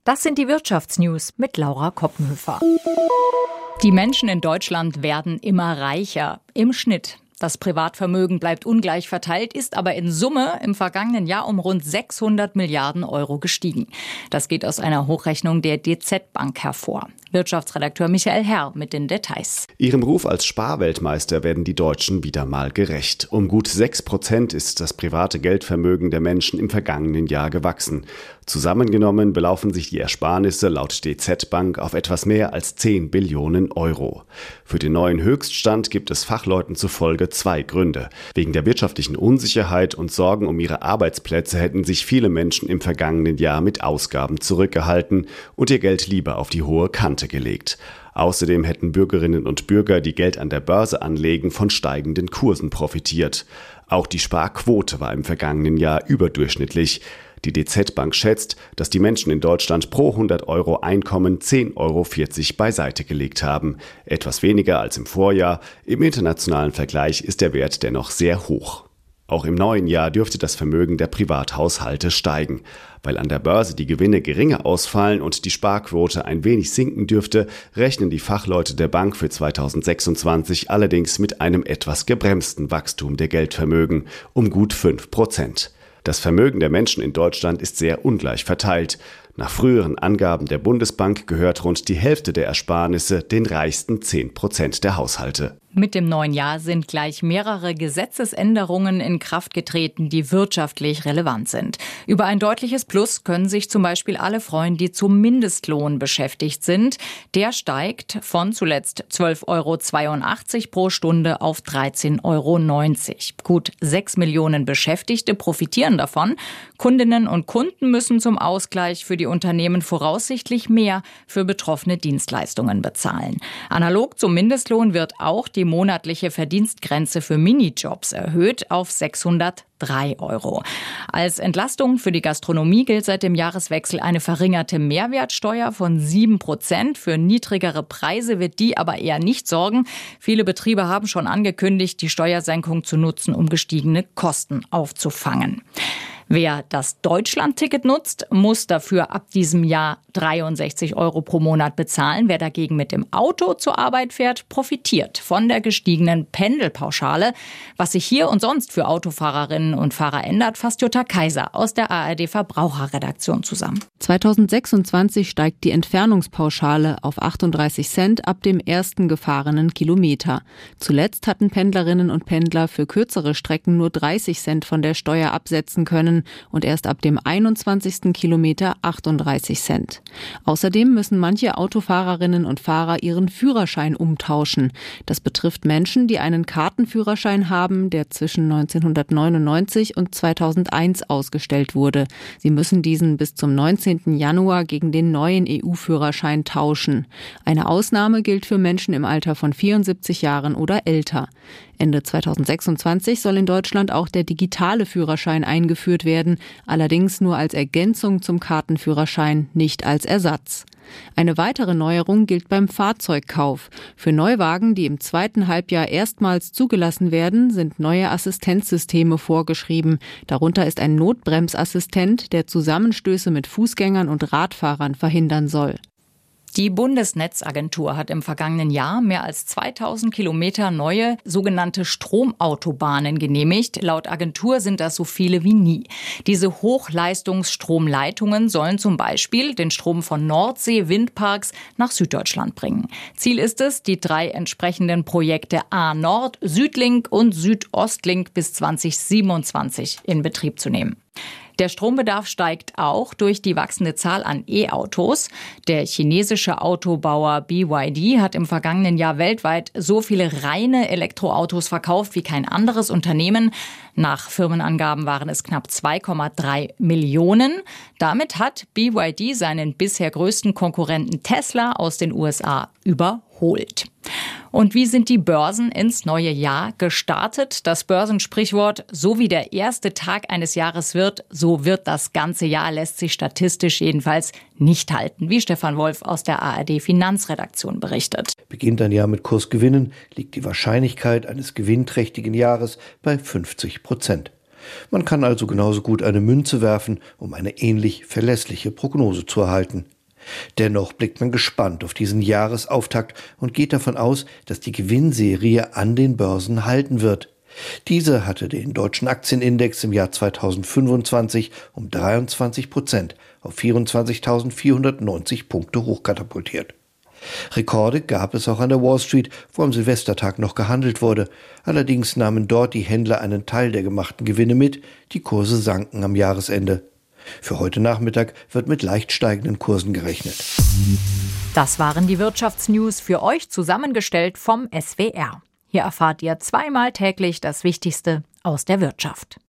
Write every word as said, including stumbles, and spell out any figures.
Das sind die Wirtschaftsnews mit Laura Koppenhöfer. Die Menschen in Deutschland werden immer reicher. Im Schnitt. Das Privatvermögen bleibt ungleich verteilt, ist aber in Summe im vergangenen Jahr um rund sechshundert Milliarden Euro gestiegen. Das geht aus einer Hochrechnung der D Z Bank hervor. Wirtschaftsredakteur Michael Herr mit den Details. Ihrem Ruf als Sparweltmeister werden die Deutschen wieder mal gerecht. Um gut sechs Prozent ist das private Geldvermögen der Menschen im vergangenen Jahr gewachsen. Zusammengenommen belaufen sich die Ersparnisse laut D Z Bank auf etwas mehr als zehn Billionen Euro. Für den neuen Höchststand gibt es Fachleuten zufolge zwei Gründe. Wegen der wirtschaftlichen Unsicherheit und Sorgen um ihre Arbeitsplätze hätten sich viele Menschen im vergangenen Jahr mit Ausgaben zurückgehalten und ihr Geld lieber auf die hohe Kante gelegt. Außerdem hätten Bürgerinnen und Bürger, die Geld an der Börse anlegen, von steigenden Kursen profitiert. Auch die Sparquote war im vergangenen Jahr überdurchschnittlich. Die D Z Bank schätzt, dass die Menschen in Deutschland pro hundert Euro Einkommen zehn Euro vierzig beiseite gelegt haben. Etwas weniger als im Vorjahr. Im internationalen Vergleich ist der Wert dennoch sehr hoch. Auch im neuen Jahr dürfte das Vermögen der Privathaushalte steigen. Weil an der Börse die Gewinne geringer ausfallen und die Sparquote ein wenig sinken dürfte, rechnen die Fachleute der Bank für zweitausendsechsundzwanzig allerdings mit einem etwas gebremsten Wachstum der Geldvermögen um gut fünf Prozent. Das Vermögen der Menschen in Deutschland ist sehr ungleich verteilt. Nach früheren Angaben der Bundesbank gehört rund die Hälfte der Ersparnisse den reichsten zehn Prozent der Haushalte. Mit dem neuen Jahr sind gleich mehrere Gesetzesänderungen in Kraft getreten, die wirtschaftlich relevant sind. Über ein deutliches Plus können sich zum Beispiel alle freuen, die zum Mindestlohn beschäftigt sind. Der steigt von zuletzt zwölf Euro zweiundachtzig pro Stunde auf dreizehn Euro neunzig. Gut sechs Millionen Beschäftigte profitieren davon. Kundinnen und Kunden müssen zum Ausgleich für die Unternehmen voraussichtlich mehr für betroffene Dienstleistungen bezahlen. Analog zum Mindestlohn wird auch die monatliche Verdienstgrenze für Minijobs erhöht auf sechshundertdrei Euro. Als Entlastung für die Gastronomie gilt seit dem Jahreswechsel eine verringerte Mehrwertsteuer von sieben Prozent. Für niedrigere Preise wird die aber eher nicht sorgen. Viele Betriebe haben schon angekündigt, die Steuersenkung zu nutzen, um gestiegene Kosten aufzufangen. Wer das Deutschland-Ticket nutzt, muss dafür ab diesem Jahr dreiundsechzig Euro pro Monat bezahlen. Wer dagegen mit dem Auto zur Arbeit fährt, profitiert von der gestiegenen Pendelpauschale. Was sich hier und sonst für Autofahrerinnen und Fahrer ändert, fasst Jutta Kaiser aus der A R D-Verbraucherredaktion zusammen. zweitausendsechsundzwanzig steigt die Entfernungspauschale auf achtunddreißig Cent ab dem ersten gefahrenen Kilometer. Zuletzt hatten Pendlerinnen und Pendler für kürzere Strecken nur dreißig Cent von der Steuer absetzen können und erst ab dem einundzwanzigsten Kilometer achtunddreißig Cent. Außerdem müssen manche Autofahrerinnen und Fahrer ihren Führerschein umtauschen. Das betrifft Menschen, die einen Kartenführerschein haben, der zwischen neunzehnhundertneunundneunzig und zweitausendeins ausgestellt wurde. Sie müssen diesen bis zum neunzehnten Januar gegen den neuen E U-Führerschein tauschen. Eine Ausnahme gilt für Menschen im Alter von vierundsiebzig Jahren oder älter. Ende zweitausendsechsundzwanzig soll in Deutschland auch der digitale Führerschein eingeführt werden, allerdings nur als Ergänzung zum Kartenführerschein, nicht als Ersatz. Eine weitere Neuerung gilt beim Fahrzeugkauf. Für Neuwagen, die im zweiten Halbjahr erstmals zugelassen werden, sind neue Assistenzsysteme vorgeschrieben. Darunter ist ein Notbremsassistent, der Zusammenstöße mit Fußgängern und Radfahrern verhindern soll. Die Bundesnetzagentur hat im vergangenen Jahr mehr als zweitausend Kilometer neue sogenannte Stromautobahnen genehmigt. Laut Agentur sind das so viele wie nie. Diese Hochleistungsstromleitungen sollen zum Beispiel den Strom von Nordsee-Windparks nach Süddeutschland bringen. Ziel ist es, die drei entsprechenden Projekte A-Nord, Südlink und Südostlink bis zweitausendsiebenundzwanzig in Betrieb zu nehmen. Der Strombedarf steigt auch durch die wachsende Zahl an E-Autos. Der chinesische Autobauer B Y D hat im vergangenen Jahr weltweit so viele reine Elektroautos verkauft wie kein anderes Unternehmen. Nach Firmenangaben waren es knapp zwei Komma drei Millionen. Damit hat B Y D seinen bisher größten Konkurrenten Tesla aus den U S A überholt. Und wie sind die Börsen ins neue Jahr gestartet? Das Börsensprichwort, so wie der erste Tag eines Jahres wird, so wird das ganze Jahr, lässt sich statistisch jedenfalls nicht halten, wie Stefan Wolf aus der A R D-Finanzredaktion berichtet. Beginnt ein Jahr mit Kursgewinnen, liegt die Wahrscheinlichkeit eines gewinnträchtigen Jahres bei fünfzig Prozent. Man kann also genauso gut eine Münze werfen, um eine ähnlich verlässliche Prognose zu erhalten. Dennoch blickt man gespannt auf diesen Jahresauftakt und geht davon aus, dass die Gewinnserie an den Börsen halten wird. Diese hatte den deutschen Aktienindex im Jahr zweitausendfünfundzwanzig um dreiundzwanzig Prozent auf vierundzwanzigtausendvierhundertneunzig Punkte hochkatapultiert. Rekorde gab es auch an der Wall Street, wo am Silvestertag noch gehandelt wurde. Allerdings nahmen dort die Händler einen Teil der gemachten Gewinne mit, die Kurse sanken am Jahresende. Für heute Nachmittag wird mit leicht steigenden Kursen gerechnet. Das waren die Wirtschaftsnews für euch zusammengestellt vom S W R. Hier erfahrt ihr zweimal täglich das Wichtigste aus der Wirtschaft.